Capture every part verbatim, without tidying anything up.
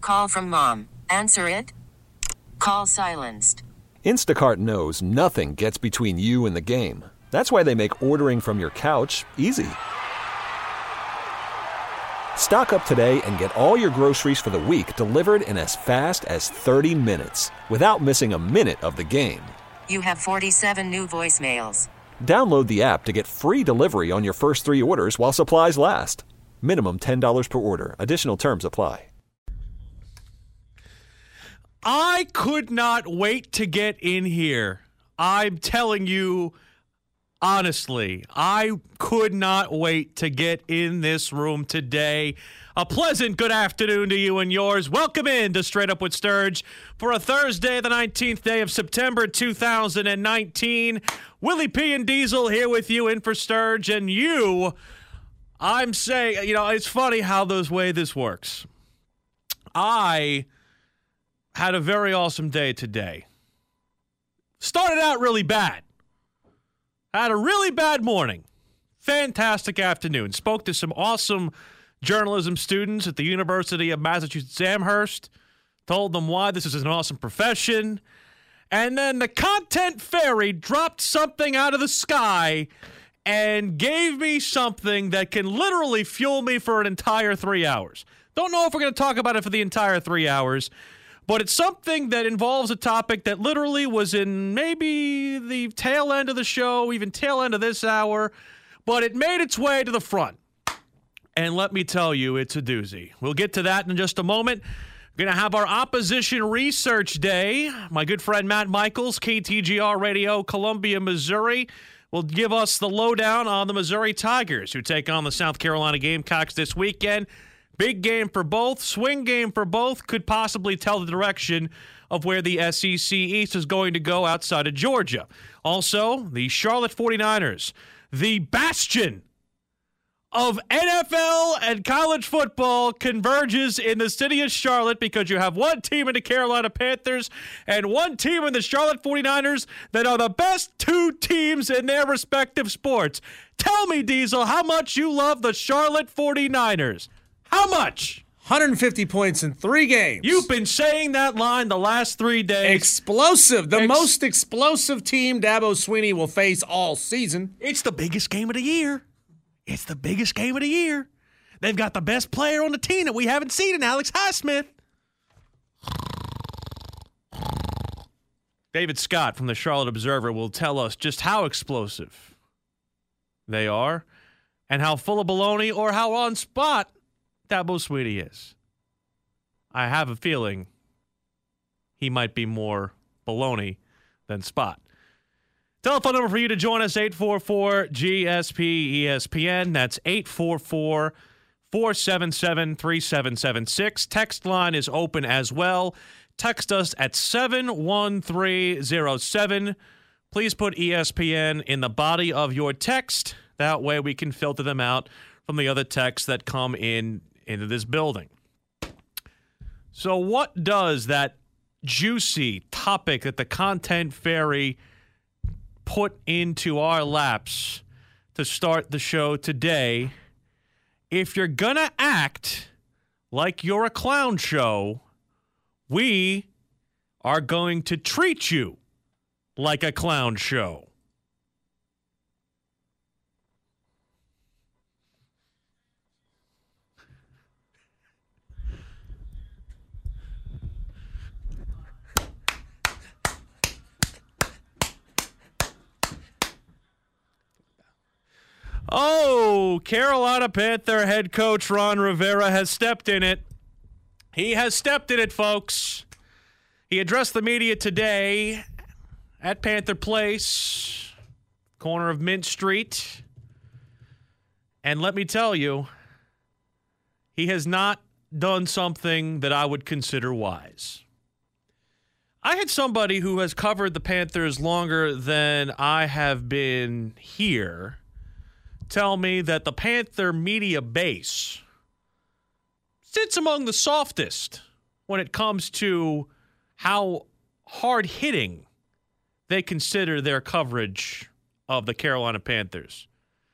Call from mom. Answer it. Call silenced. Instacart knows nothing gets between you and the game. That's why they make ordering from your couch easy. Stock up today and get all your groceries for the week delivered in as fast as thirty minutes without missing a minute of the game. You have forty-seven new voicemails. Download the app to get free delivery on your first three orders while supplies last. Minimum ten dollars per order. Additional terms apply. I could not wait to get in here. I'm telling you, honestly, I could not wait to get in this room today. A pleasant good afternoon to you and yours. Welcome in to Straight Up with Sturge for a Thursday, the nineteenth day of September, two thousand nineteen. Willie P. and Diesel here with you in for Sturge. And you, I'm saying, you know, it's funny how those way this works. I had a very awesome day today. Started out really bad. Had a really bad morning. Fantastic afternoon. Spoke to some awesome journalism students at the University of Massachusetts Amherst. Told them why this is an awesome profession. And then the content fairy dropped something out of the sky and gave me something that can literally fuel me for an entire three hours. Don't know if we're going to talk about it for the entire three hours. But it's something that involves a topic that literally was in maybe the tail end of the show, even tail end of this hour, but it made its way to the front. And let me tell you, it's a doozy. We'll get to that in just a moment. We're going to have our Opposition Research Day. My good friend Matt Michaels, K T G R Radio, Columbia, Missouri, will give us the lowdown on the Missouri Tigers, who take on the South Carolina Gamecocks this weekend. Big game for both, swing game for both, could possibly tell the direction of where the S E C East is going to go outside of Georgia. Also, the Charlotte forty-niners, the bastion of N F L and college football, converges in the city of Charlotte because you have one team in the Carolina Panthers and one team in the Charlotte forty-niners that are the best two teams in their respective sports. Tell me, Diesel, how much you love the Charlotte forty-niners. How much? one hundred fifty points in three games. You've been saying that line the last three days. Explosive. The Ex- most explosive team Dabo Swinney will face all season. It's the biggest game of the year. It's the biggest game of the year. They've got the best player on the team that we haven't seen in Alex Highsmith. David Scott from the Charlotte Observer will tell us just how explosive they are and how full of baloney or how on spot Dabo Swinney is. I have a feeling he might be more baloney than spot. Telephone number for you to join us, eight four four G S P E S P N. That's eight four four, four seven seven, three seven seven six. Text line is open as well. Text us at seven one three zero seven. Please put E S P N in the body of your text. That way we can filter them out from the other texts that come in into this building. So what does that juicy topic that the content fairy put into our laps to start the show today? If you're gonna act like you're a clown show, we are going to treat you like a clown show. Oh, Carolina Panther head coach Ron Rivera has stepped in it. He has stepped in it, folks. He addressed the media today at Panther Place, corner of Mint Street. And let me tell you, he has not done something that I would consider wise. I had somebody who has covered the Panthers longer than I have been here tell me that the Panther media base sits among the softest when it comes to how hard-hitting they consider their coverage of the Carolina Panthers.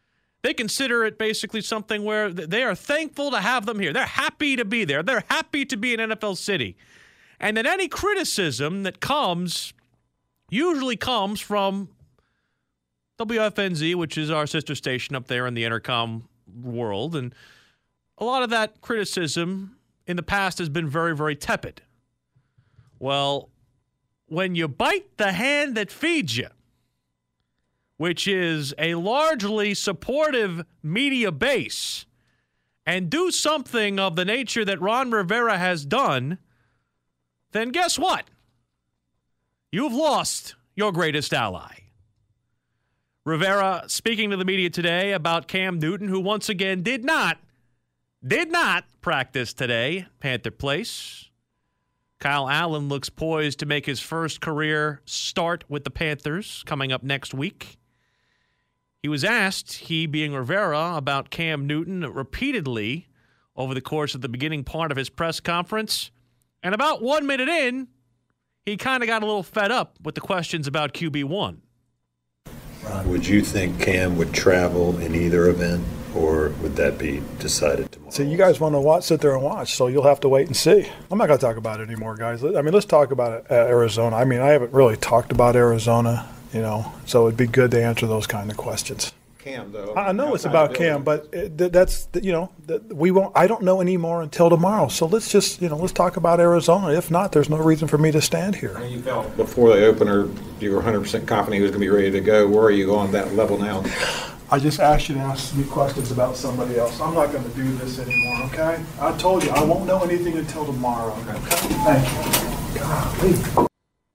They consider it basically something where they are thankful to have them here. They're happy to be there. They're happy to be in N F L City. And then any criticism that comes usually comes from W F N Z, which is our sister station up there in the intercom world. And a lot of that criticism in the past has been very, very tepid. Well, when you bite the hand that feeds you, which is a largely supportive media base, and do something of the nature that Ron Rivera has done, then guess what? You've lost your greatest ally. Rivera speaking to the media today about Cam Newton, who once again did not, did not practice today, Panther Place. Kyle Allen looks poised to make his first career start with the Panthers coming up next week. He was asked, he being Rivera, about Cam Newton repeatedly over the course of the beginning part of his press conference. And about one minute in, he kind of got a little fed up with the questions about Q B one. Would you think Cam would travel in either event, or would that be decided tomorrow? See, you guys want to watch, sit there and watch, so you'll have to wait and see. I'm not going to talk about it anymore, guys. I mean, let's talk about it, uh, Arizona. I mean, I haven't really talked about Arizona. You know, so it'd be good to answer those kind of questions. Cam, though. I know it's about Cam, but it, that's, you know, we won't. I don't know anymore until tomorrow. So let's just, you know, let's talk about Arizona. If not, there's no reason for me to stand here. And you felt before the opener, you were one hundred percent confident he was going to be ready to go. Where are you on that level now? I just asked you to ask me questions about somebody else. I'm not going to do this anymore, okay? I told you, I won't know anything until tomorrow, okay? Thank you. Golly.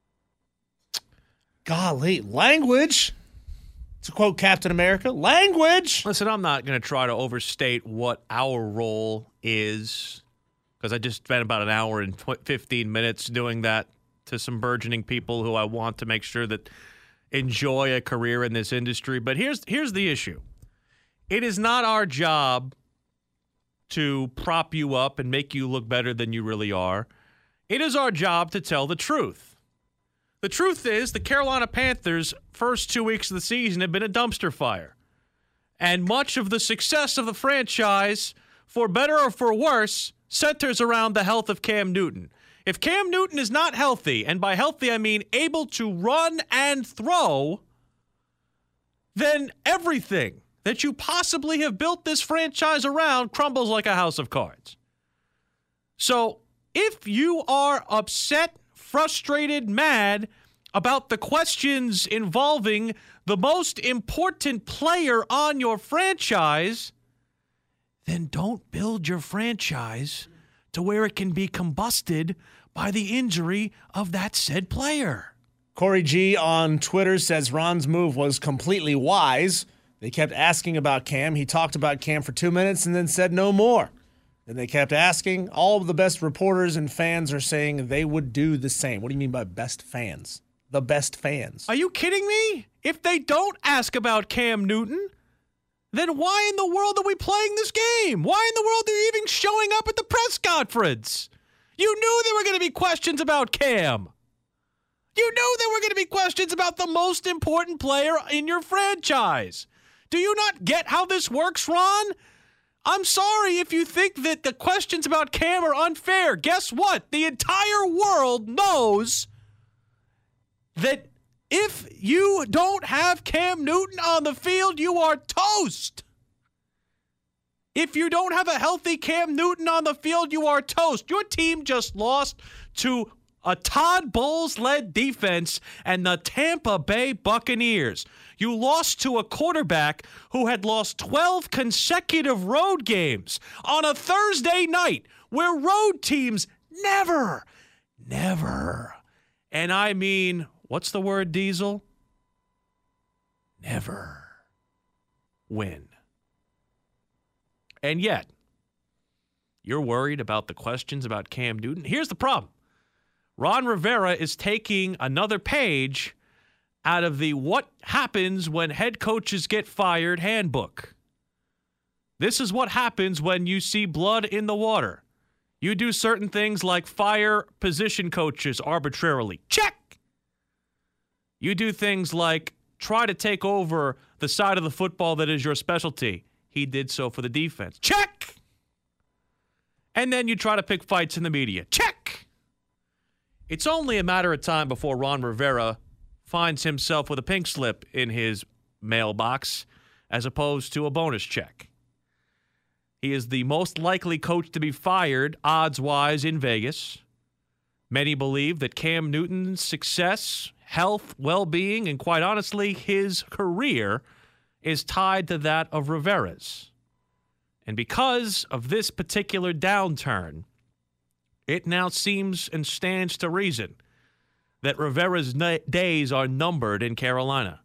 Golly, language. To quote Captain America, language. Listen, I'm not going to try to overstate what our role is, because I just spent about an hour and fifteen minutes doing that to some burgeoning people who I want to make sure that enjoy a career in this industry. But here's here's the issue. It is not our job to prop you up and make you look better than you really are. It is our job to tell the truth. The truth is the Carolina Panthers' first two weeks of the season have been a dumpster fire. And much of the success of the franchise, for better or for worse, centers around the health of Cam Newton. If Cam Newton is not healthy, and by healthy I mean able to run and throw, then everything that you possibly have built this franchise around crumbles like a house of cards. So if you are upset, frustrated, mad about the questions involving the most important player on your franchise, then don't build your franchise to where it can be combusted by the injury of that said player. Corey G on Twitter says Ron's move was completely wise. They kept asking about Cam. He talked about Cam for two minutes and then said no more. And they kept asking. All of the best reporters and fans are saying they would do the same. What do you mean by best fans? The best fans. Are you kidding me? If they don't ask about Cam Newton, then why in the world are we playing this game? Why in the world are you even showing up at the press conference? You knew there were going to be questions about Cam. You knew there were going to be questions about the most important player in your franchise. Do you not get how this works, Ron? I'm sorry if you think that the questions about Cam are unfair. Guess what? The entire world knows that if you don't have Cam Newton on the field, you are toast. If you don't have a healthy Cam Newton on the field, you are toast. Your team just lost to a Todd Bowles-led defense and the Tampa Bay Buccaneers. You lost to a quarterback who had lost twelve consecutive road games on a Thursday night where road teams never, never, and I mean, what's the word, Diesel? Never win. And yet, you're worried about the questions about Cam Newton. Here's the problem. Ron Rivera is taking another page out of the what happens when head coaches get fired handbook. This is what happens when you see blood in the water. You do certain things like fire position coaches arbitrarily. Check. You do things like try to take over the side of the football that is your specialty. He did so for the defense. Check! And then you try to pick fights in the media. Check! It's only a matter of time before Ron Rivera finds himself with a pink slip in his mailbox as opposed to a bonus check. He is the most likely coach to be fired, odds-wise, in Vegas. Many believe that Cam Newton's success, health, well-being, and quite honestly, his career is tied to that of Rivera's. And because of this particular downturn, it now seems and stands to reason that Rivera's na- days are numbered in Carolina.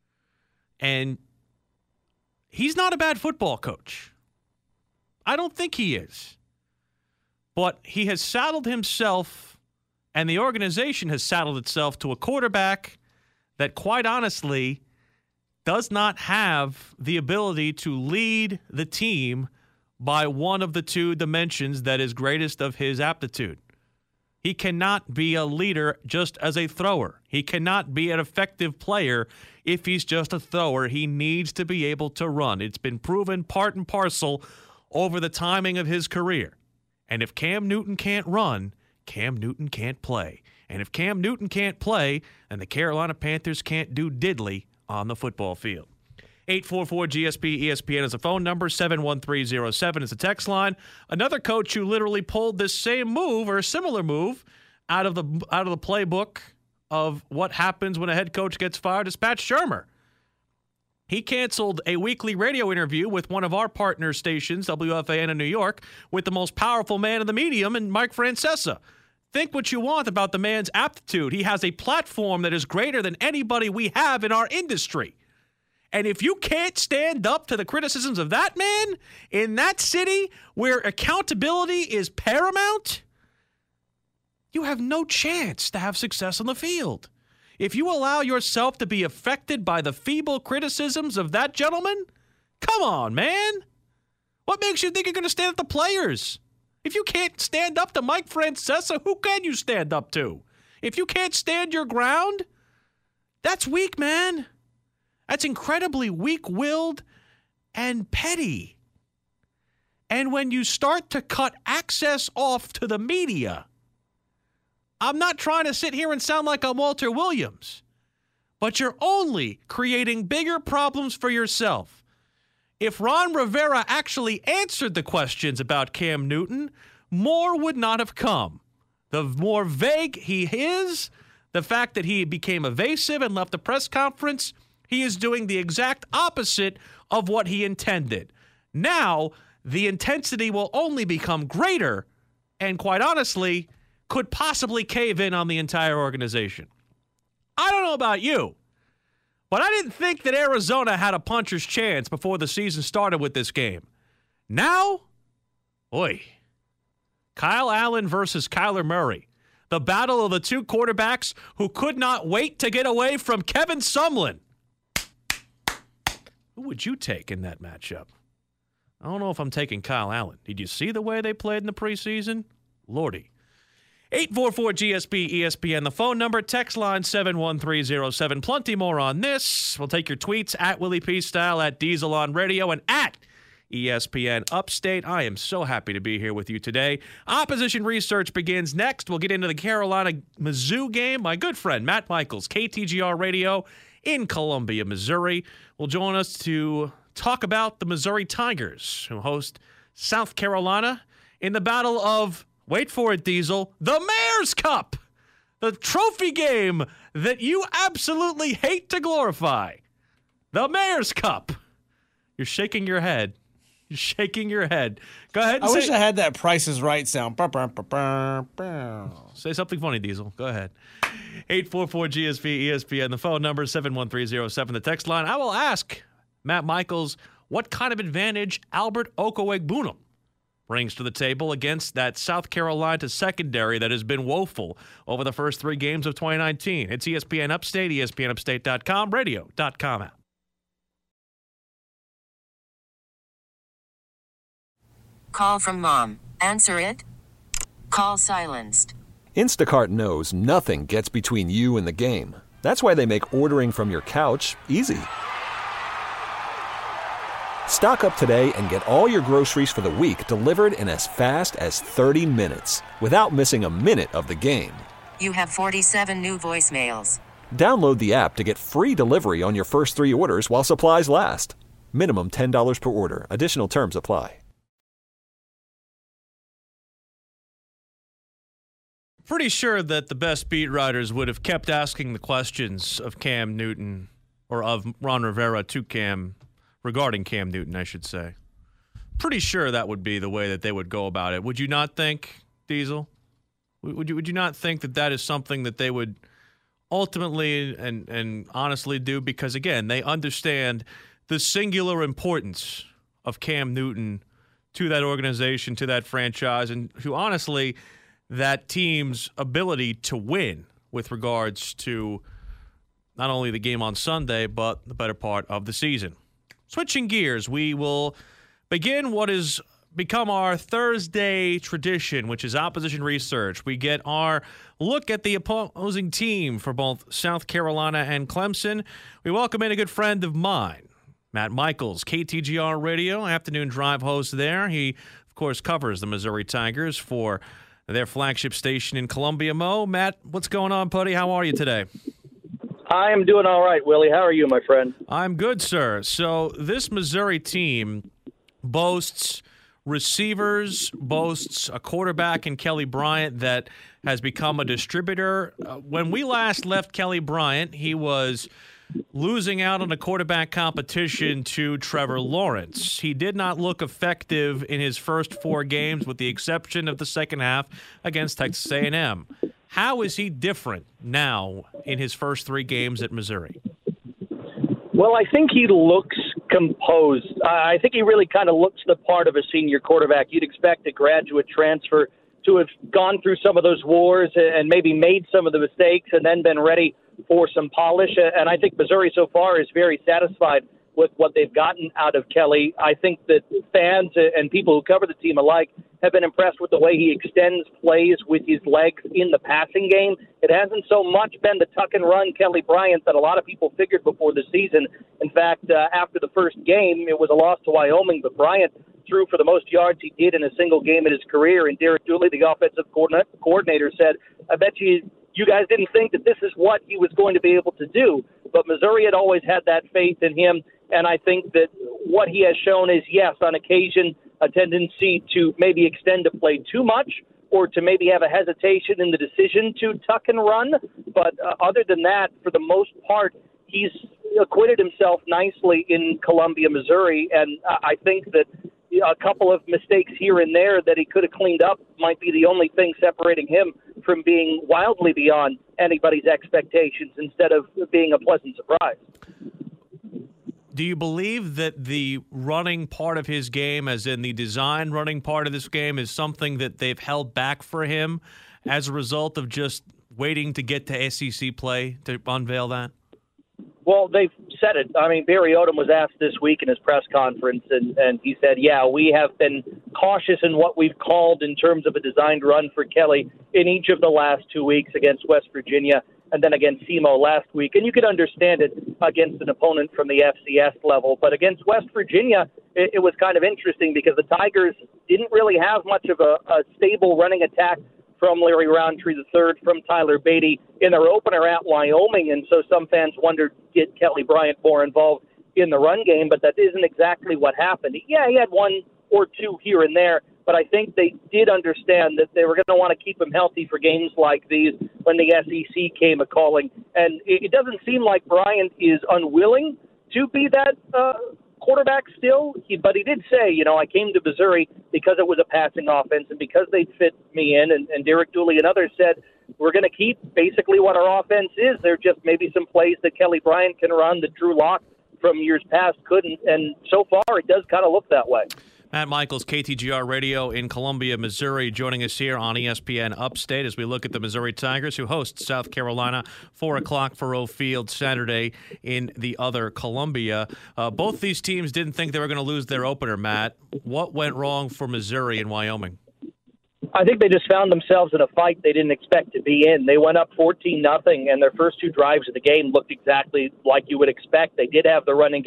And he's not a bad football coach. I don't think he is. But he has saddled himself, and the organization has saddled itself to a quarterback that, quite honestly, does not have the ability to lead the team by one of the two dimensions that is greatest of his aptitude. He cannot be a leader just as a thrower. He cannot be an effective player if he's just a thrower. He needs to be able to run. It's been proven part and parcel over the timing of his career. And if Cam Newton can't run, Cam Newton can't play. And if Cam Newton can't play, then the Carolina Panthers can't do diddly on the football field. eight four four G S P E S P N is a phone number. seven one three zero seven is a text line. Another coach who literally pulled this same move or a similar move out of the out of the playbook of what happens when a head coach gets fired is Pat Shurmur. He canceled a weekly radio interview with one of our partner stations, W F A N in New York, with the most powerful man in the medium, and Mike Francesa. Think what you want about the man's aptitude. He has a platform that is greater than anybody we have in our industry. And if you can't stand up to the criticisms of that man in that city where accountability is paramount, you have no chance to have success on the field. If you allow yourself to be affected by the feeble criticisms of that gentleman, come on, man. What makes you think you're going to stand up to players? If you can't stand up to Mike Francesa, who can you stand up to? If you can't stand your ground, that's weak, man. That's incredibly weak-willed and petty. And when you start to cut access off to the media, I'm not trying to sit here and sound like I'm Walter Williams, but you're only creating bigger problems for yourself. If Ron Rivera actually answered the questions about Cam Newton, more would not have come. The more vague he is, the fact that he became evasive and left the press conference, he is doing the exact opposite of what he intended. Now, the intensity will only become greater and, quite honestly, could possibly cave in on the entire organization. I don't know about you, but I didn't think that Arizona had a puncher's chance before the season started with this game. Now, boy, Kyle Allen versus Kyler Murray. The battle of the two quarterbacks who could not wait to get away from Kevin Sumlin. Who would you take in that matchup? I don't know if I'm taking Kyle Allen. Did you see the way they played in the preseason? Lordy. eight four four G S P E S P N, the phone number, text line seven one three zero seven. Plenty more on this. We'll take your tweets at Willie P. Style, at Diesel on Radio, and at E S P N Upstate. I am so happy to be here with you today. Opposition research begins next. We'll get into the Carolina-Mizzou game. My good friend Matt Michaels, K T G R Radio in Columbia, Missouri, will join us to talk about the Missouri Tigers, who host South Carolina in the battle of, wait for it, Diesel, the Mayor's Cup, the trophy game that you absolutely hate to glorify. The Mayor's Cup. You're shaking your head. You're shaking your head. Go ahead and I say, wish I had that Price is Right sound. Bah, bah, bah, bah, bah. Say something funny, Diesel. Go ahead. eight four four G S P E S P N. The phone number is seven one three zero seven. The text line. I will ask Matt Michaels what kind of advantage Albert Okwuegbunam brings to the table against that South Carolina secondary that has been woeful over the first three games of twenty nineteen. It's E S P N Upstate, E S P N Upstate dot com, radio dot com app. Call from mom. Answer it. Call silenced. Instacart knows nothing gets between you and the game. That's why they make ordering from your couch easy. Stock up today and get all your groceries for the week delivered in as fast as thirty minutes without missing a minute of the game. You have forty-seven new voicemails. Download the app to get free delivery on your first three orders while supplies last. Minimum ten dollars per order. Additional terms apply. Pretty sure that the best beat writers would have kept asking the questions of Cam Newton, or of Ron Rivera to Cam, regarding Cam Newton, I should say. Pretty sure that would be the way that they would go about it. Would you not think, Diesel? Would you would you not think that that is something that they would ultimately and, and honestly do? Because, again, they understand the singular importance of Cam Newton to that organization, to that franchise, and to, honestly, that team's ability to win with regards to not only the game on Sunday, but the better part of the season. Switching gears, we will begin what has become our Thursday tradition, which is opposition research. We get our look at the opposing team for both South Carolina and Clemson. We welcome in a good friend of mine, Matt Michaels, K T G R Radio, afternoon drive host there. He, of course, covers the Missouri Tigers for their flagship station in Columbia. Mo, Matt, what's going on, buddy? How are you today? I am doing all right, Willie. How are you, my friend? I'm good, sir. So this Missouri team boasts receivers, boasts a quarterback in Kelly Bryant that has become a distributor. Uh, when we last left Kelly Bryant, he was losing out on a quarterback competition to Trevor Lawrence. He did not look effective in his first four games, with the exception of the second half against Texas A and M. How is he different now in his first three games at Missouri? Well, I think he looks composed. I think he really kind of looks the part of a senior quarterback. You'd expect a graduate transfer to have gone through some of those wars and maybe made some of the mistakes and then been ready for some polish. And I think Missouri so far is very satisfied with what they've gotten out of Kelly. I think that fans and people who cover the team alike have been impressed with the way he extends plays with his legs in the passing game. It hasn't so much been the tuck and run Kelly Bryant that a lot of people figured before the season. In fact, uh, after the first game, it was a loss to Wyoming, but Bryant threw for the most yards he did in a single game in his career. And Derek Dooley, the offensive coordinator, said, I bet you you guys didn't think that this is what he was going to be able to do. But Missouri had always had that faith in him. And I think that what he has shown is, yes, on occasion, a tendency to maybe extend a play too much or to maybe have a hesitation in the decision to tuck and run. But uh, other than that, for the most part, he's acquitted himself nicely in Columbia, Missouri. And I think that a couple of mistakes here and there that he could have cleaned up might be the only thing separating him from being wildly beyond anybody's expectations instead of being a pleasant surprise. Do you believe that the running part of his game, as in the design running part of this game, is something that they've held back for him as a result of just waiting to get to S E C play to unveil that? Well, they've said it. I mean, Barry Odom was asked this week in his press conference, and, and he said, yeah, we have been cautious in what we've called in terms of a designed run for Kelly in each of the last two weeks against West Virginia and then against S E M O last week. And you could understand it against an opponent from the F C S level. But against West Virginia, it, it was kind of interesting because the Tigers didn't really have much of a, a stable running attack from Larry Roundtree the third, from Tyler Beatty in their opener at Wyoming. And so some fans wondered, get Kelly Bryant more involved in the run game, but that isn't exactly what happened. Yeah, he had one or two here and there, but I think they did understand that they were going to want to keep him healthy for games like these when the S E C came a-calling. And it, it doesn't seem like Bryant is unwilling to be that uh, quarterback still, he, but he did say, you know, I came to Missouri because it was a passing offense and because they fit me in, and, and Derek Dooley and others said, we're going to keep basically what our offense is. There are just maybe some plays that Kelly Bryant can run that Drew Lock from years past couldn't, and so far it does kind of look that way. Matt Michaels, K T G R Radio in Columbia, Missouri, joining us here on E S P N Upstate as we look at the Missouri Tigers, who host South Carolina, four o'clock Faurot Field Saturday in the other Columbia. Uh, both these teams didn't think they were going to lose their opener, Matt. What went wrong for Missouri and Wyoming? I think they just found themselves in a fight they didn't expect to be in. They went up fourteen nothing, and their first two drives of the game looked exactly like you would expect. They did have the running game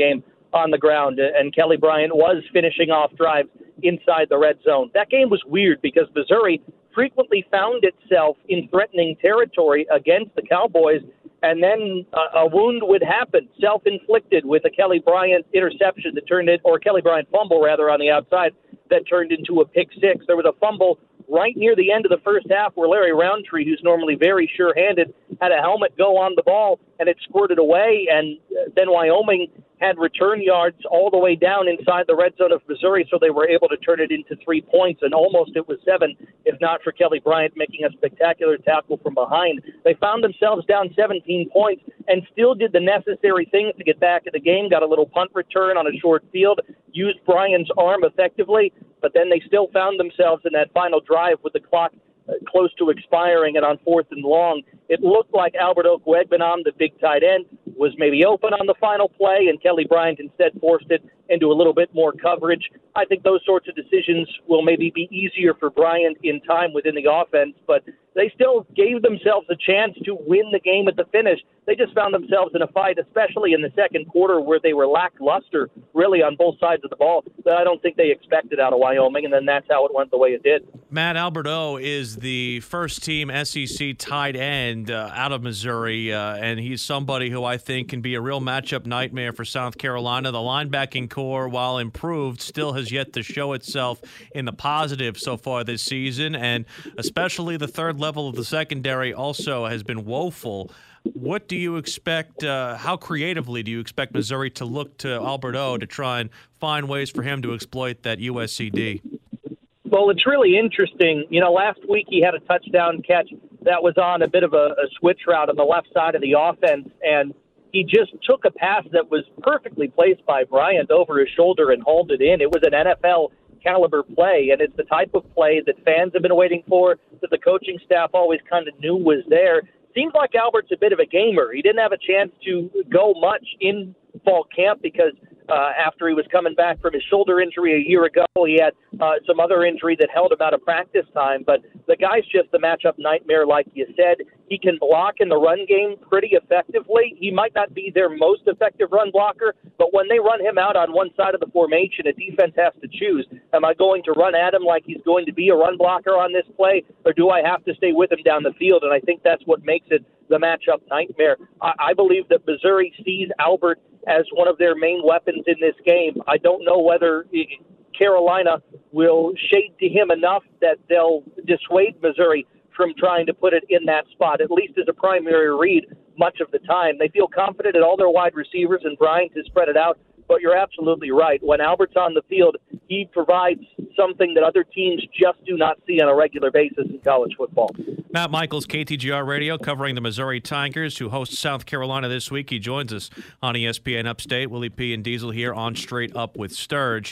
on the ground, and Kelly Bryant was finishing off drives inside the red zone. That game was weird because Missouri frequently found itself in threatening territory against the Cowboys, and then a, a wound would happen, self-inflicted, with a Kelly Bryant interception that turned it, or Kelly Bryant fumble rather, on the outside that turned into a pick six. There was a fumble right near the end of the first half where Larry Roundtree, who's normally very sure-handed, had a helmet go on the ball, and it squirted away, and then Wyoming had return yards all the way down inside the red zone of Missouri, so they were able to turn it into three points, and almost it was seven, if not for Kelly Bryant making a spectacular tackle from behind. They found themselves down seventeen points and still did the necessary things to get back in the game, got a little punt return on a short field, used Bryant's arm effectively, but then they still found themselves in that final drive with the clock close to expiring, and on fourth and long, it looked like Albert Okwuegbunam, the big tight end, was maybe open on the final play, and Kelly Bryant instead forced it into a little bit more coverage. I think those sorts of decisions will maybe be easier for Bryant in time within the offense, but they still gave themselves a chance to win the game at the finish. They just found themselves in a fight, especially in the second quarter, where they were lackluster, really, on both sides of the ball, that I don't think they expected out of Wyoming, and then that's how it went the way it did. Matt, Albert O is the first-team S E C tight end uh, out of Missouri, uh, and he's somebody who I think can be a real matchup nightmare for South Carolina. The linebacking core, while improved, still has yet to show itself in the positive so far this season, and especially the third level of the secondary also has been woeful. What do you expect, uh, how creatively do you expect Missouri to look to Albert O to try and find ways for him to exploit that U S C D? Well, it's really interesting. You know, last week he had a touchdown catch that was on a bit of a, a switch route on the left side of the offense, and he just took a pass that was perfectly placed by Bryant over his shoulder and hauled it in. It was an N F L caliber play, and it's the type of play that fans have been waiting for, that the coaching staff always kind of knew was there. Seems like Albert's a bit of a gamer. He didn't have a chance to go much in fall camp because uh, after he was coming back from his shoulder injury a year ago, he had uh, some other injury that held him out of practice time. But the guy's just a matchup nightmare, like you said. He can block in the run game pretty effectively. He might not be their most effective run blocker, but when they run him out on one side of the formation, a defense has to choose. Am I going to run at him like he's going to be a run blocker on this play, or do I have to stay with him down the field? And I think that's what makes it the matchup nightmare. I, I believe that Missouri sees Albert as one of their main weapons in this game. I don't know whether Carolina will shade to him enough that they'll dissuade Missouri from trying to put it in that spot, at least as a primary read much of the time. They feel confident in all their wide receivers, and Bryant has spread it out. But you're absolutely right. When Albert's on the field, he provides something that other teams just do not see on a regular basis in college football. Matt Michaels, K T G R Radio, covering the Missouri Tigers, who host South Carolina this week. He joins us on E S P N Upstate. Willie P. and Diesel here on Straight Up with Sturge.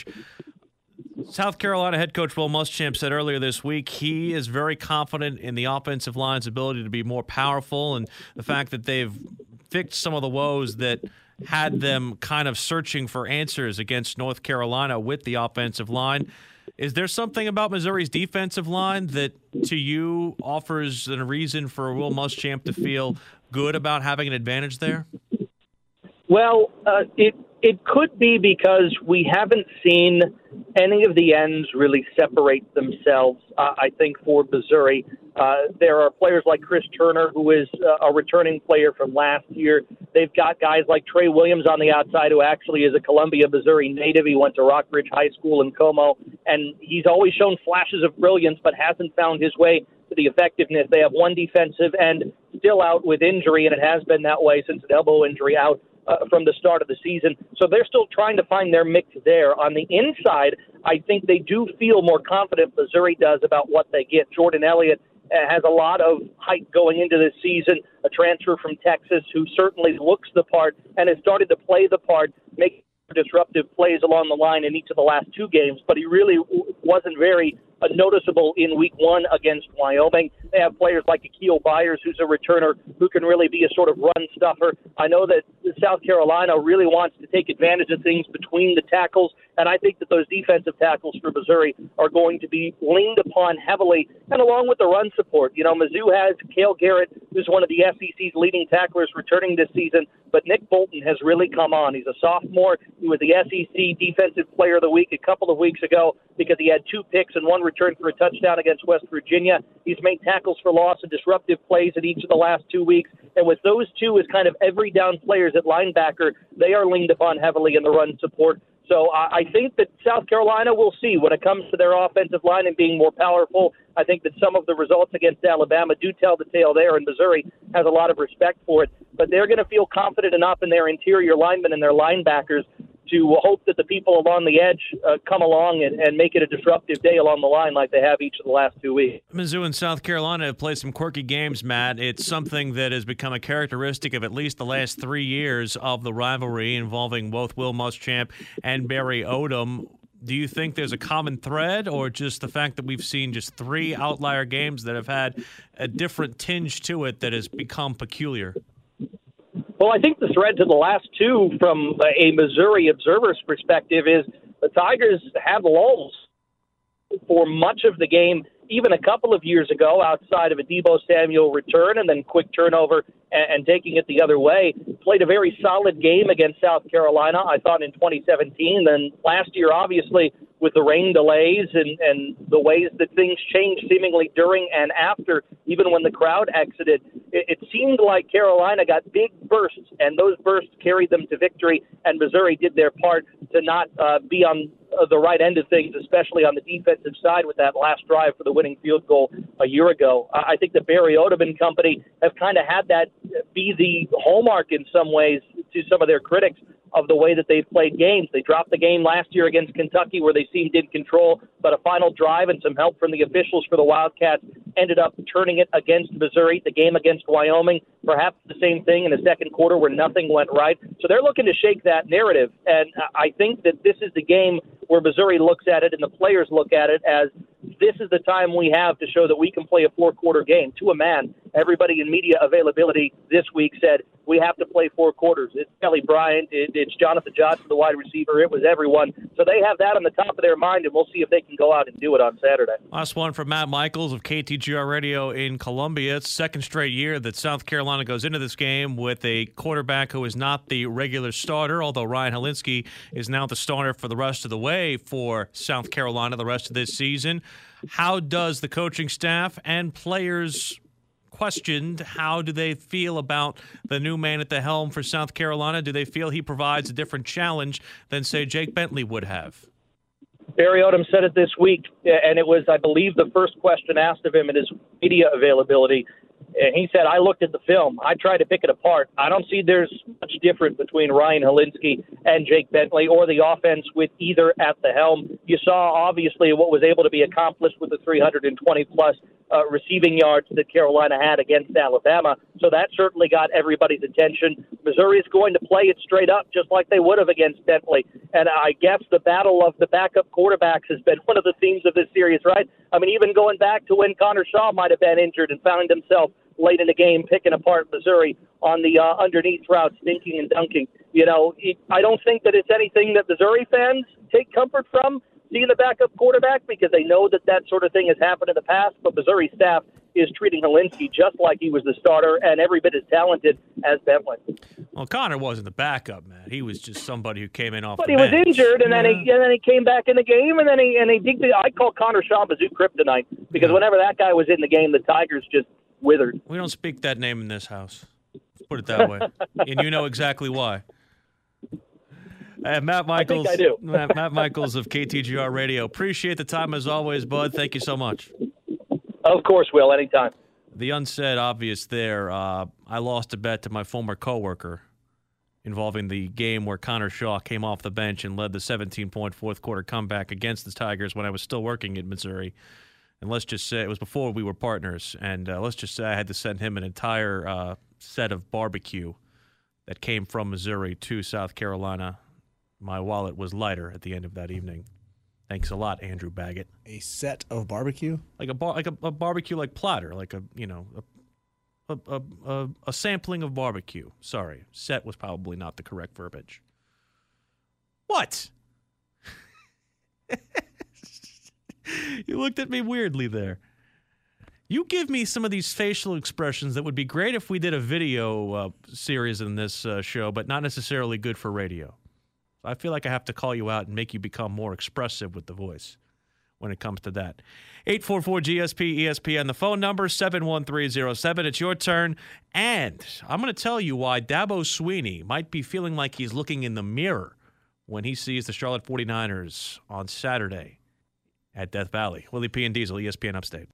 South Carolina head coach Will Muschamp said earlier this week he is very confident in the offensive line's ability to be more powerful, and the fact that they've fixed some of the woes that had them kind of searching for answers against North Carolina with the offensive line. Is there something about Missouri's defensive line that, to you, offers a reason for Will Muschamp to feel good about having an advantage there? Well, uh, it it could be because we haven't seen any of the ends really separate themselves, uh, I think, for Missouri. Uh, there are players like Chris Turner, who is uh, a returning player from last year. They've got guys like Trey Williams on the outside, who actually is a Columbia, Missouri native. He went to Rockridge High School in Como, and he's always shown flashes of brilliance, but hasn't found his way to the effectiveness. They have one defensive end still out with injury, and it has been that way since an elbow injury out Uh, from the start of the season. So they're still trying to find their mix there. On the inside, I think they do feel more confident, Missouri does, about what they get. Jordan Elliott uh, has a lot of height going into this season, a transfer from Texas who certainly looks the part and has started to play the part, making disruptive plays along the line in each of the last two games, but he really w- wasn't very uh, noticeable in week one against Wyoming. They have players like Akil Byers, who's a returner, who can really be a sort of run stuffer. I know that South Carolina really wants to take advantage of things between the tackles, and I think that those defensive tackles for Missouri are going to be leaned upon heavily, and along with the run support. You know, Mizzou has Cale Garrett, who's one of the S E C's leading tacklers returning this season. But Nick Bolton has really come on. He's a sophomore. He was the S E C Defensive Player of the Week a couple of weeks ago because he had two picks and one return for a touchdown against West Virginia. He's made tackles for loss and disruptive plays in each of the last two weeks. And with those two as kind of every down players at linebacker, they are leaned upon heavily in the run support. So I think that South Carolina will see when it comes to their offensive line and being more powerful. I think that some of the results against Alabama do tell the tale there, and Missouri has a lot of respect for it. But they're going to feel confident enough in their interior linemen and their linebackers to hope that the people along the edge uh, come along and, and make it a disruptive day along the line like they have each of the last two weeks. Mizzou and South Carolina have played some quirky games, Matt. It's something that has become a characteristic of at least the last three years of the rivalry involving both Will Muschamp and Barry Odom. Do you think there's a common thread, or just the fact that we've seen just three outlier games that have had a different tinge to it that has become peculiar? Well, I think the thread to the last two from a Missouri observer's perspective is the Tigers have lulls for much of the game, even a couple of years ago, outside of a Deebo Samuel return and then quick turnover and, and taking it the other way. Played a very solid game against South Carolina, I thought, in twenty seventeen. Then last year, obviously, with the rain delays and, and the ways that things changed seemingly during and after, even when the crowd exited, it, it seemed like Carolina got big bursts, and those bursts carried them to victory, and Missouri did their part to not uh, be on uh, the right end of things, especially on the defensive side with that last drive for the winning field goal a year ago. I think the Barry Odom and company have kind of had that be the hallmark in some ways to some of their critics of the way that they've played games. They dropped the game last year against Kentucky where they seemed in control, but a final drive and some help from the officials for the Wildcats ended up turning it against Missouri. The game against Wyoming, perhaps the same thing in the second quarter where nothing went right. So they're looking to shake that narrative, and I think that this is the game where Missouri looks at it and the players look at it as this is the time we have to show that we can play a four-quarter game. To a man, everybody in media availability this week said we have to play four quarters. It's Kelly Bryant, it, it's Jonathan Johnson, the wide receiver. It was everyone. So they have that on the top of their mind, and we'll see if they can go out and do it on Saturday. Last one from Matt Michaels of K T G R Radio in Columbia. It's the second straight year that South Carolina goes into this game with a quarterback who is not the regular starter, although Ryan Helinski is now the starter for the rest of the way for South Carolina the rest of this season. How does the coaching staff and players questioned, how do they feel about the new man at the helm for South Carolina? Do they feel he provides a different challenge than, say, Jake Bentley would have? Barry Odom said it this week, and it was, I believe, the first question asked of him in his media availability. And he said, I looked at the film. I tried to pick it apart. I don't see there's much difference between Ryan Helinski and Jake Bentley or the offense with either at the helm. You saw, obviously, what was able to be accomplished with the three hundred twenty plus uh, receiving yards that Carolina had against Alabama. So that certainly got everybody's attention. Missouri is going to play it straight up just like they would have against Bentley. And I guess the battle of the backup quarterbacks has been one of the themes of this series, right? I mean, even going back to when Connor Shaw might have been injured and found himself late in the game picking apart Missouri on the uh, underneath route, stinking and dunking. You know, it, I don't think that it's anything that Missouri fans take comfort from, seeing the backup quarterback, because they know that that sort of thing has happened in the past, but Missouri staff is treating Helinski just like he was the starter and every bit as talented as Bentley. Well, Connor wasn't the backup, man. He was just somebody who came in off but the he bench. was injured, and yeah. then he and then he came back in the game, and then he and he did the, I call Connor Shaw Mizzou Kryptonite, because yeah. whenever that guy was in the game, the Tigers just withered. We don't speak that name in this house. Let's put it that way. And you know exactly why. Uh, Matt Michaels, I think I do. Matt, Matt Michaels of K T G R Radio. Appreciate the time as always, bud. Thank you so much. Of course, Will. Anytime. The unsaid obvious there. Uh, I lost a bet to my former coworker involving the game where Connor Shaw came off the bench and led the seventeen-point fourth quarter comeback against the Tigers when I was still working in Missouri. And let's just say it was before we were partners. And uh, let's just say I had to send him an entire uh, set of barbecue that came from Missouri to South Carolina. My wallet was lighter at the end of that evening. Thanks a lot, Andrew Baggett. A set of barbecue? Like a bar, like a, a barbecue like platter, like a you know a a, a a a sampling of barbecue. Sorry, set was probably not the correct verbiage. What? You looked at me weirdly there. You give me some of these facial expressions that would be great if we did a video uh, series in this uh, show, but not necessarily good for radio. I feel like I have to call you out and make you become more expressive with the voice when it comes to that. eight four four G S P E S P N, the phone number, seven one three zero seven. It's your turn. And I'm going to tell you why Dabo Swinney might be feeling like he's looking in the mirror when he sees the Charlotte forty-niners on Saturday at Death Valley. Willie P. and Diesel, E S P N Upstate.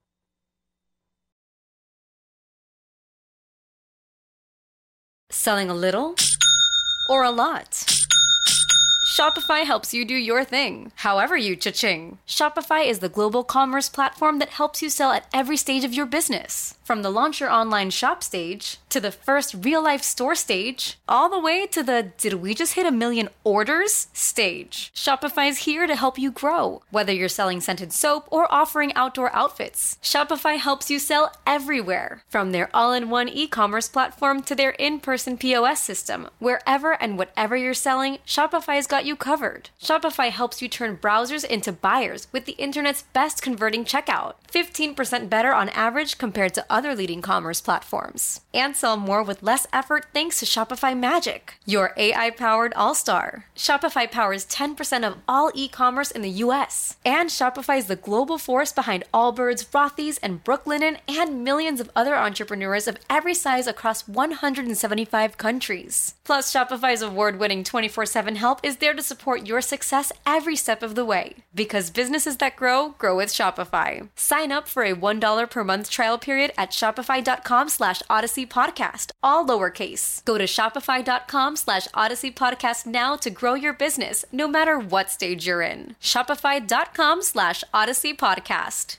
Selling a little or a lot? Shopify helps you do your thing, however you cha-ching. Shopify is the global commerce platform that helps you sell at every stage of your business. From the launch your online shop stage, to the first real-life store stage, all the way to the did we just hit a million orders stage. Shopify's here to help you grow. Whether you're selling scented soap or offering outdoor outfits, Shopify helps you sell everywhere. From their all-in-one e-commerce platform to their in-person P O S system, wherever and whatever you're selling, Shopify's got you covered. Shopify helps you turn browsers into buyers with the internet's best converting checkout. fifteen percent better on average compared to other leading commerce platforms. And sell more with less effort thanks to Shopify Magic, your A I-powered all-star. Shopify powers ten percent of all e-commerce in the U S. And Shopify is the global force behind Allbirds, Rothy's, and Brooklinen, and millions of other entrepreneurs of every size across one hundred seventy-five countries. Plus, Shopify's award-winning twenty-four seven help is there to support your success every step of the way. Because businesses that grow, grow with Shopify. Sign up for a one dollar per month trial period at shopify.com slash Odyssey Podcast, all lowercase. Go to shopify.com slash Odyssey Podcast now to grow your business, no matter what stage you're in. Shopify.com slash Odyssey Podcast.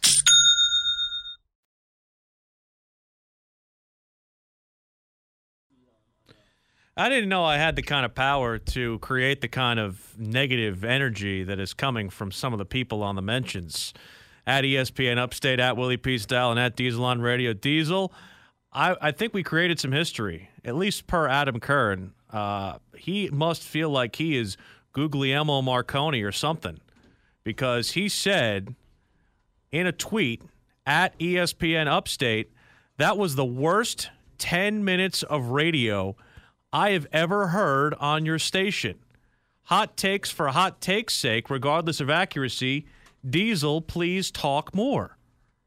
I didn't know I had the kind of power to create the kind of negative energy that is coming from some of the people on the mentions. At E S P N Upstate, at Willie P. Style, and at Diesel on Radio. Diesel, I, I think we created some history, at least per Adam Kern. Uh, he must feel like he is Guglielmo Marconi or something, because he said in a tweet at E S P N Upstate, that was the worst ten minutes of radio I have ever heard on your station. Hot takes for hot take's sake, regardless of accuracy. Diesel, please talk more.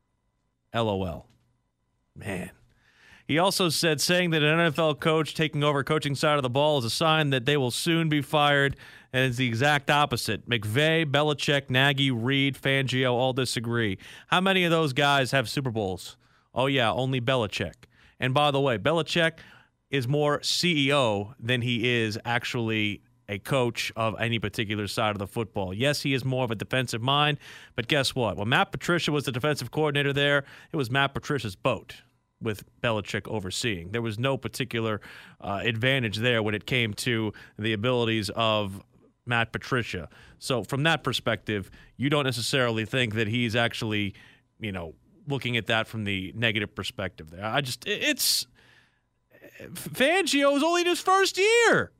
LOL. Man. He also said saying that an N F L coach taking over coaching side of the ball is a sign that they will soon be fired, and it's the exact opposite. McVay, Belichick, Nagy, Reed, Fangio all disagree. How many of those guys have Super Bowls? Oh, yeah, only Belichick. And by the way, Belichick is more C E O than he is actually a coach of any particular side of the football. Yes, he is more of a defensive mind, but guess what? When Matt Patricia was the defensive coordinator there, it was Matt Patricia's boat with Belichick overseeing. There was no particular uh, advantage there when it came to the abilities of Matt Patricia. So from that perspective, you don't necessarily think that he's actually, you know, looking at that from the negative perspective there. I just, it's... Fangio is only in his first year.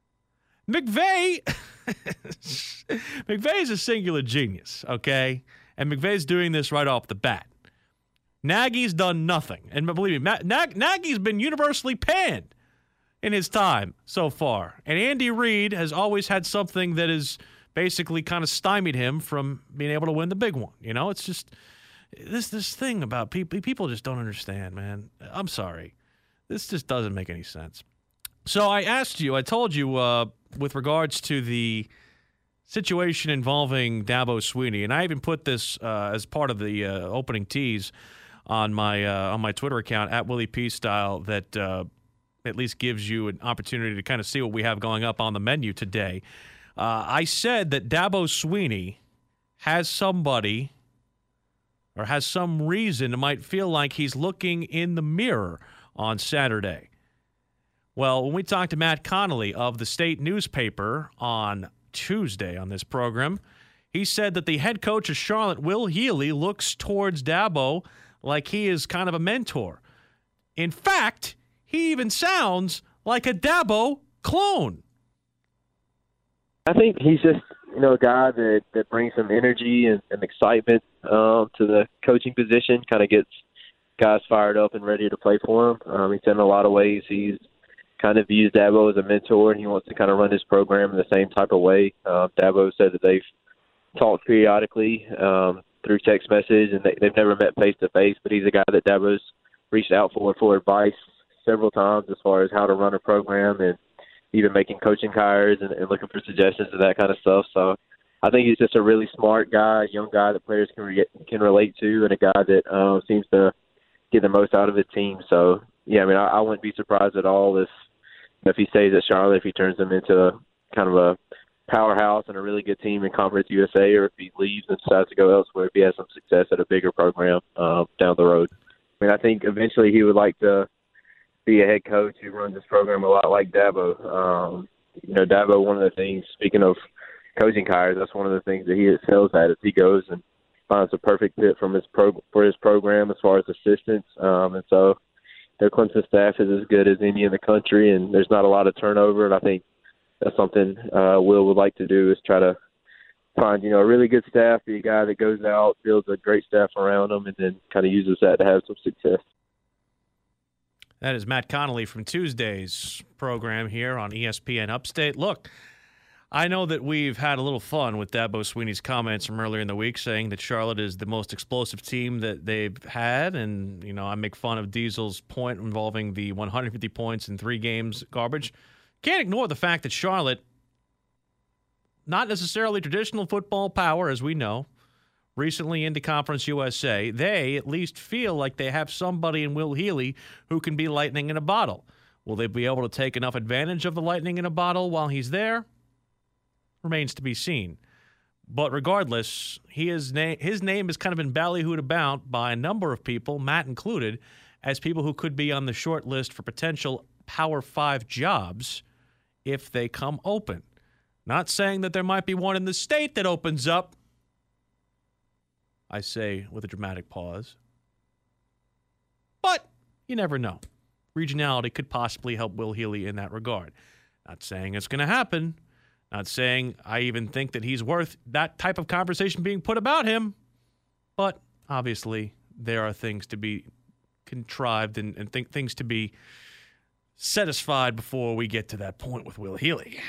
McVay, McVay is a singular genius, okay? And McVay's doing this right off the bat. Nagy's done nothing. And believe me, Nag- Nagy's been universally panned in his time so far. And Andy Reid has always had something that has basically kind of stymied him from being able to win the big one. You know, it's just this this thing about people. People just don't understand, man. I'm sorry. This just doesn't make any sense. So I asked you, I told you uh, with regards to the situation involving Dabo Swinney, and I even put this uh, as part of the uh, opening tease on my uh, on my Twitter account, at Willie P. Style, that uh, at least gives you an opportunity to kind of see what we have going up on the menu today. Uh, I said that Dabo Swinney has somebody or has some reason it might feel like he's looking in the mirror on Saturday. Well, when we talked to Matt Connolly of the State newspaper on Tuesday on this program, he said that the head coach of Charlotte, Will Healy, looks towards Dabo like he is kind of a mentor. In fact, he even sounds like a Dabo clone. I think he's just, you know, a guy that, that brings some energy and, and excitement um, to the coaching position, kind of gets guys fired up and ready to play for him. Um, he said in a lot of ways he's kind of views Dabo as a mentor, and he wants to kind of run his program in the same type of way. Uh, Dabo said that they've talked periodically um, through text message, and they, they've never met face-to-face, but he's a guy that Dabo's reached out for for advice several times as far as how to run a program and even making coaching hires and, and looking for suggestions and that kind of stuff. So I think he's just a really smart guy, a young guy that players can re- can relate to, and a guy that uh, seems to get the most out of his team. So, yeah, I mean, I, I wouldn't be surprised at all if if he stays at Charlotte, if he turns them into a, kind of a powerhouse and a really good team in Conference U S A, or if he leaves and decides to go elsewhere, if he has some success at a bigger program uh, down the road. I mean, I think eventually he would like to be a head coach who runs his program a lot like Dabo. Um, you know, Dabo, one of the things, speaking of coaching hires, that's one of the things that he excels at is he goes and finds a perfect fit from his pro- for his program as far as assistants. Um, and so their Clemson staff is as good as any in the country, and there's not a lot of turnover. And I think that's something uh, Will would like to do is try to find, you know, a really good staff, be a guy that goes out, builds a great staff around him, and then kind of uses that to have some success. That is Matt Connolly from Tuesday's program here on E S P N Upstate. Look, I know that we've had a little fun with Dabo Swinney's comments from earlier in the week saying that Charlotte is the most explosive team that they've had. And, you know, I make fun of Diesel's point involving the one hundred fifty points in three games garbage. Can't ignore the fact that Charlotte, not necessarily traditional football power, as we know, recently into Conference U S A, they at least feel like they have somebody in Will Healy who can be lightning in a bottle. Will they be able to take enough advantage of the lightning in a bottle while he's there? Remains to be seen. But regardless, he is na- his name has kind of been ballyhooed about by a number of people, Matt included, as people who could be on the short list for potential Power Five jobs if they come open. Not saying that there might be one in the state that opens up, I say with a dramatic pause. But you never know. Regionality could possibly help Will Healy in that regard. Not saying it's going to happen. Not saying I even think that he's worth that type of conversation being put about him. But obviously, there are things to be contrived and, and th- things to be satisfied before we get to that point with Will Healy.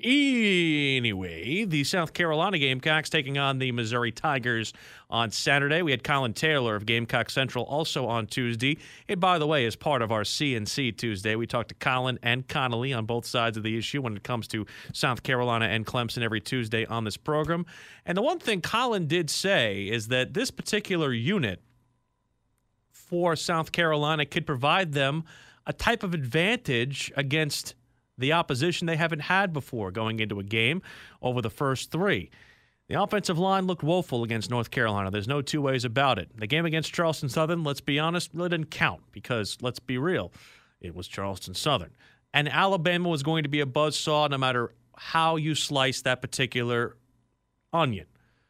Anyway, the South Carolina Gamecocks taking on the Missouri Tigers on Saturday. We had Colin Taylor of Gamecock Central also on Tuesday. And by the way, as part of our C N C Tuesday, we talked to Colin and Connolly on both sides of the issue when it comes to South Carolina and Clemson every Tuesday on this program. And the one thing Colin did say is that this particular unit for South Carolina could provide them a type of advantage against the opposition they haven't had before going into a game over the first three. The offensive line looked woeful against North Carolina. There's no two ways about it. The game against Charleston Southern, let's be honest, really didn't count because, let's be real, it was Charleston Southern. And Alabama was going to be a buzzsaw no matter how you slice that particular onion.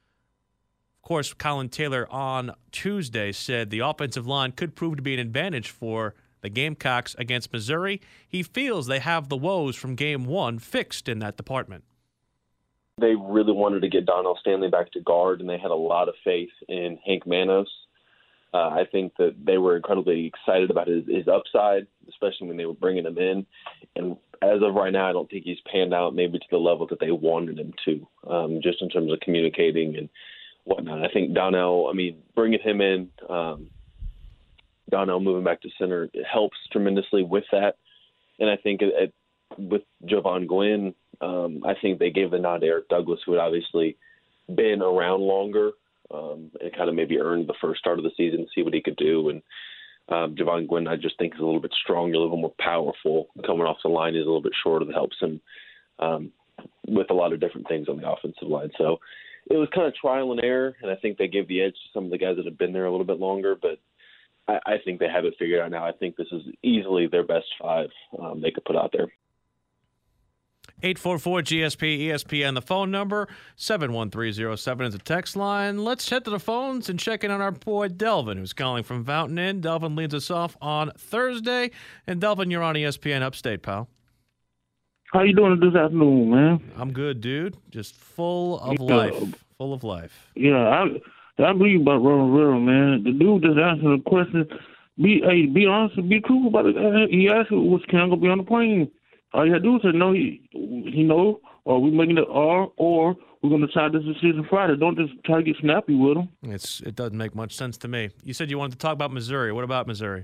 Of course, Colin Taylor on Tuesday said the offensive line could prove to be an advantage for the Gamecocks against Missouri. He feels they have the woes from game one fixed in that department. They really wanted to get Donnell Stanley back to guard, and they had a lot of faith in Hank Manos. Uh, I think that they were incredibly excited about his, his upside, especially when they were bringing him in. And as of right now, I don't think he's panned out maybe to the level that they wanted him to, um, just in terms of communicating and whatnot. I think Donnell, I mean, bringing him in, um, Donnell moving back to center, it helps tremendously with that. And I think it, it, with Javon Gwynn, um, I think they gave the nod to Eric Douglas, who had obviously been around longer um, and kind of maybe earned the first start of the season to see what he could do. And um, Javon Gwynn, I just think, is a little bit stronger, a little more powerful. Coming off the line, he's a little bit shorter. That helps him um, with a lot of different things on the offensive line. So it was kind of trial and error, and I think they gave the edge to some of the guys that have been there a little bit longer. But I, I think they have it figured out now. I think this is easily their best five um, they could put out there. eight four four G S P E S P N, the phone number. seven one three zero seven is the text line. Let's head to the phones and check in on our boy Delvin, who's calling from Fountain Inn. Delvin leads us off on Thursday. And Delvin, you're on E S P N Upstate, pal. How you doing this afternoon, man? I'm good, dude. Just full of Yeah. life. Full of life. Yeah, I I agree about Roland Rivera, man. The dude just answered the question be hey, be honest and be truthful about it. He asked you, was Cam gonna be on the plane? All you had to do was say no. He he know, or we making it or or we're gonna decide this decision Friday. Don't just try to get snappy with him. It's it doesn't make much sense to me. You said you wanted to talk about Missouri. What about Missouri?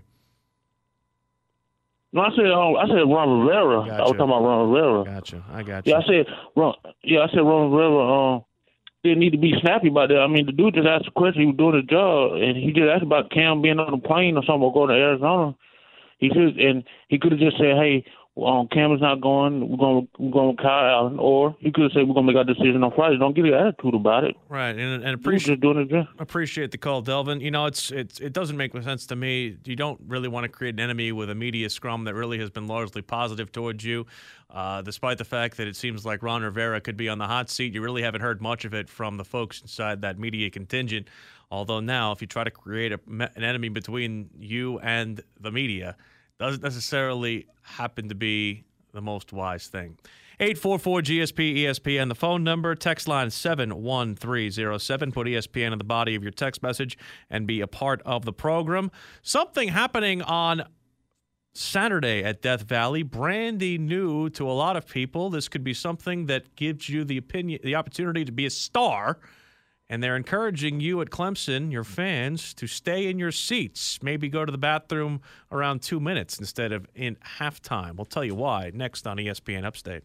No, I said um, I said Ron Rivera. Gotcha. I was talking about Ron Rivera. Gotcha. I got you. Yeah, I said Ron. Yeah, I said Ron Rivera. Um, didn't need to be snappy about that. I mean, the dude just asked a question. He was doing his job, and he just asked about Cam being on the plane or something or going to Arizona. He should, and he could have just said, "Hey, um, Cam is not going. We're going. We're going with Kyle Allen." Or he could have said, "We're going to make our decision on Friday." Don't get an attitude about it. Right, and, and appreciate just doing his job. Appreciate the call, Delvin. You know, it's it's it doesn't make sense to me. You don't really want to create an enemy with a media scrum that really has been largely positive towards you, uh, despite the fact that it seems like Ron Rivera could be on the hot seat. You really haven't heard much of it from the folks inside that media contingent. Although now, if you try to create a, an enemy between you and the media, doesn't necessarily happen to be the most wise thing. eight four four G S P E S P N, the phone number, text line seven one three zero seven. Put E S P N in the body of your text message and be a part of the program. Something happening on Saturday at Death Valley, brandy new to a lot of people. This could be something that gives you the opinion, the opportunity to be a star. And they're encouraging you at Clemson, your fans, to stay in your seats. Maybe go to the bathroom around two minutes instead of in halftime. We'll tell you why next on E S P N Upstate.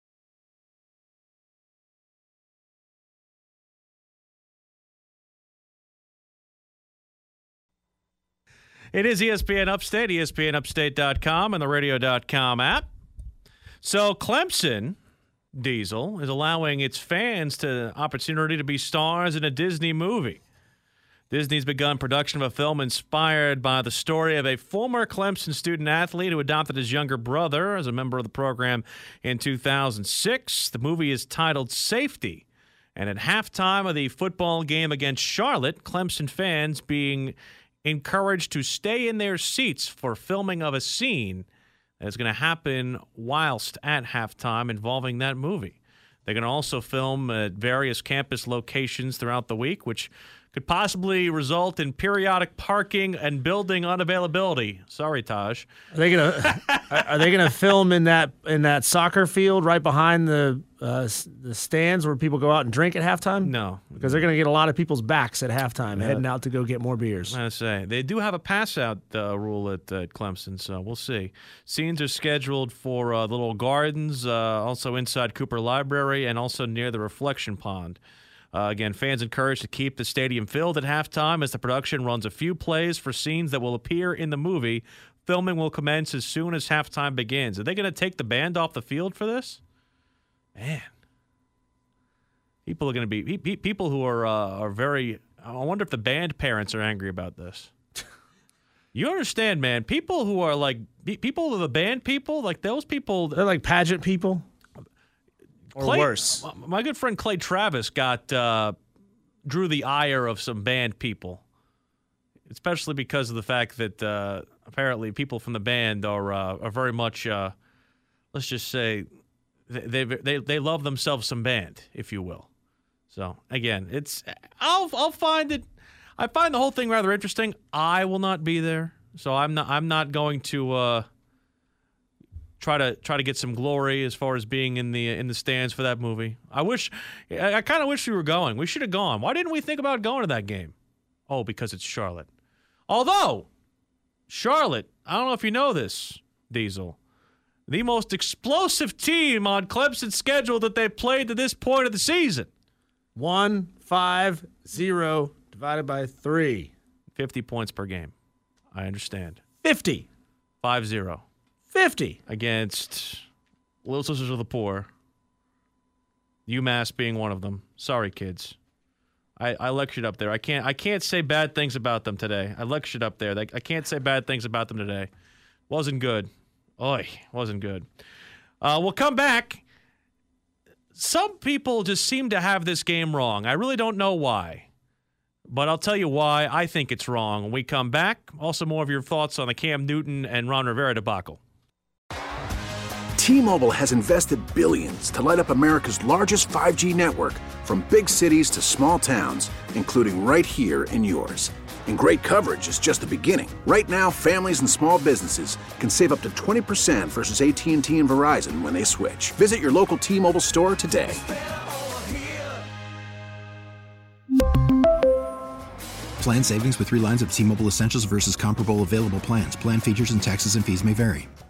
It is E S P N Upstate, E S P N upstate dot com and the radio dot com app. So Clemson, Diesel, is allowing its fans the opportunity to be stars in a Disney movie. Disney's begun production of a film inspired by the story of a former Clemson student athlete who adopted his younger brother as a member of the program in two thousand six. The movie is titled Safety. And at halftime of the football game against Charlotte, Clemson fans being encouraged to stay in their seats for filming of a scene that's going to happen whilst at halftime involving that movie. They're going to also film at various campus locations throughout the week, which could possibly result in periodic parking and building unavailability. Sorry, Taj. Are they gonna Are they gonna film in that in that soccer field right behind the uh, the stands where people go out and drink at halftime? No, because they're gonna get a lot of people's backs at halftime, Yeah. heading out to go get more beers. I say they do have a pass out uh, rule at uh, Clemson, so we'll see. Scenes are scheduled for uh, Little Gardens, uh, also inside Cooper Library, and also near the Reflection Pond. Uh, again, fans encouraged to keep the stadium filled at halftime as the production runs a few plays for scenes that will appear in the movie. Filming will commence as soon as halftime begins. Are they going to take the band off the field for this? Man, people are going to be pe- people who are uh, are very. I wonder if the band parents are angry about this. You understand, man? People who are like people who are the band people, like those people, they're like pageant people. Or Clay, worse. My good friend Clay Travis got uh, drew the ire of some band people, especially because of the fact that uh, apparently people from the band are uh, are very much, uh, let's just say, they, they they they love themselves some band, if you will. So again, it's I'll I'll find it. I find the whole thing rather interesting. I will not be there, so I'm not I'm not going to. Uh, Try to try to get some glory as far as being in the in the stands for that movie. I wish, I, I kind of wish we were going. We should have gone. Why didn't we think about going to that game? Oh, because it's Charlotte. Although, Charlotte, I don't know if you know this, Diesel, the most explosive team on Clemson's schedule that they've played to this point of the season. One, five, zero divided by three. Fifty points per game. I understand. Fifty. Five zero. fifty. Against Little Sisters of the Poor. UMass being one of them. Sorry, kids. I, I lectured up there. I can't I can't say bad things about them today. I lectured up there. I can't say bad things about them today. Wasn't good. Oy, wasn't good. Uh, we'll come back. Some people just seem to have this game wrong. I really don't know why. But I'll tell you why I think it's wrong when we come back. Also, more of your thoughts on the Cam Newton and Ron Rivera debacle. T-Mobile has invested billions to light up America's largest five G network, from big cities to small towns, including right here in yours. And great coverage is just the beginning. Right now, families and small businesses can save up to twenty percent versus A T and T and Verizon when they switch. Visit your local T-Mobile store today. Plan savings with three lines of T-Mobile Essentials versus comparable available plans. Plan features and taxes and fees may vary.